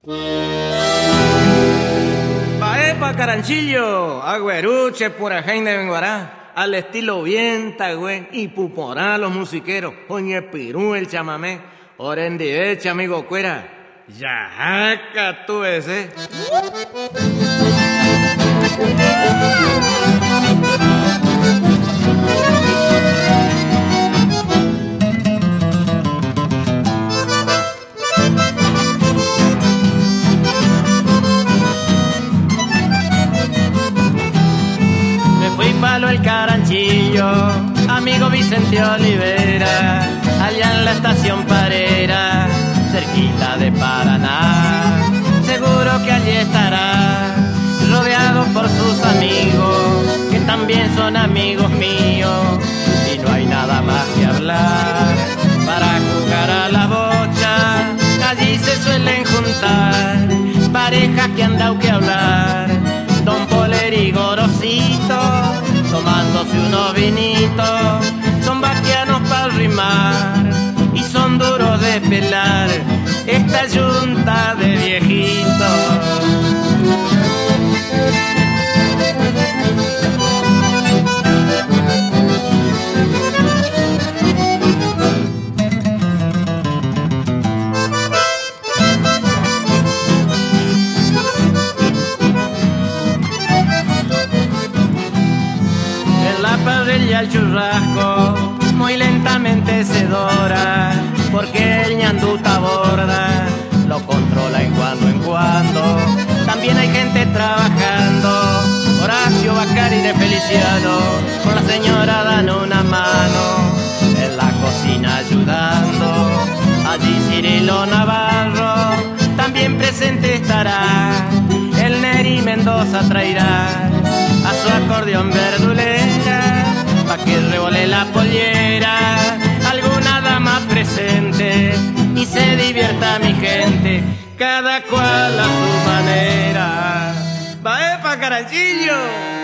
Paepa Caranchillo, agüeruche, pura gente de Benguará, al estilo bien tagüe y puporá los musiqueros, oñe pirú el chamamé, orendivecha amigo cuera, yajaca tú ese. El Caranchillo, amigo Vicente Olivera, allá en la estación Parera, cerquita de Paraná. Seguro que allí estará, rodeado por sus amigos, que también son amigos míos, y no hay nada más que hablar. Para jugar a la bocha, allí se suelen juntar parejas que han dado que hablar. Don Poler y Gorosito, tomándose unos vinitos, son vaquianos para rimar y son duros de pelar esta yunta de viejitos. El churrasco muy lentamente se dora, porque el ñanduta borda lo controla en cuando. También hay gente trabajando, Horacio Bacari de Feliciano, con la señora dan una mano en la cocina ayudando. Allí Cirilo Navarro también presente estará, el Neri Mendoza traerá a su acordeón verdulera, pa' que revole la pollera, alguna dama presente y se divierta mi gente, cada cual a su manera. ¡Paepa Caranchillo!